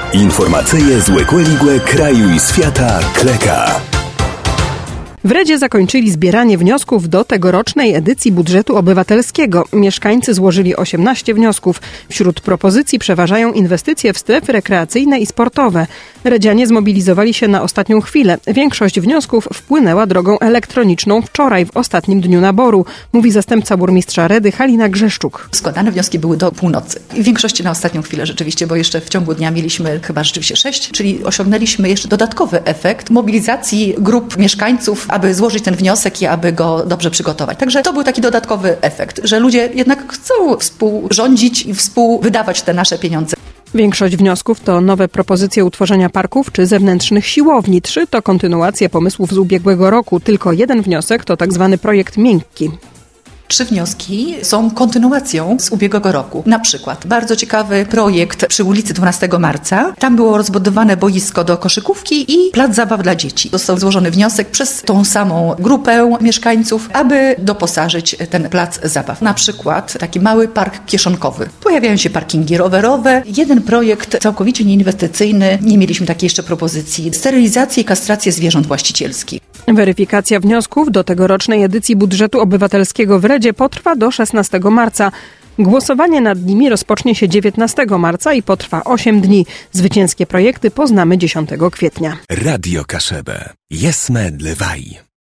Informacyje z Łekłe kraju i świata Kleka. W Redzie zakończyli zbieranie wniosków do tegorocznej edycji budżetu obywatelskiego. Mieszkańcy złożyli 18 wniosków. Wśród propozycji przeważają inwestycje w strefy rekreacyjne i sportowe. Redzianie zmobilizowali się na ostatnią chwilę. Większość wniosków wpłynęła drogą elektroniczną wczoraj, w ostatnim dniu naboru, mówi zastępca burmistrza Redy Halina Grzeszczuk. Składane wnioski były do północy. W większości na ostatnią chwilę rzeczywiście, bo jeszcze w ciągu dnia mieliśmy chyba rzeczywiście 6, czyli osiągnęliśmy jeszcze dodatkowy efekt mobilizacji grup mieszkańców, aby złożyć ten wniosek i aby go dobrze przygotować. Także to był taki dodatkowy efekt, że ludzie jednak chcą współrządzić i współwydawać te nasze pieniądze. Większość wniosków to nowe propozycje utworzenia parków czy zewnętrznych siłowni. 3 to kontynuacja pomysłów z ubiegłego roku. Tylko 1 wniosek to tak zwany projekt miękki. 3 wnioski są kontynuacją z ubiegłego roku. Na przykład bardzo ciekawy projekt przy ulicy 12 marca. Tam było rozbudowane boisko do koszykówki i plac zabaw dla dzieci. Został złożony wniosek przez tą samą grupę mieszkańców, aby doposażyć ten plac zabaw. Na przykład taki mały park kieszonkowy. Pojawiają się parkingi rowerowe. 1 projekt całkowicie nieinwestycyjny. Nie mieliśmy takiej jeszcze propozycji. Sterylizację i kastrację zwierząt właścicielskich. Weryfikacja wniosków do tegorocznej edycji budżetu obywatelskiego w Redzie potrwa do 16 marca. Głosowanie nad nimi rozpocznie się 19 marca i potrwa 8 dni. Zwycięskie projekty poznamy 10 kwietnia. Radio Kaszebę. Jesme Lewaj.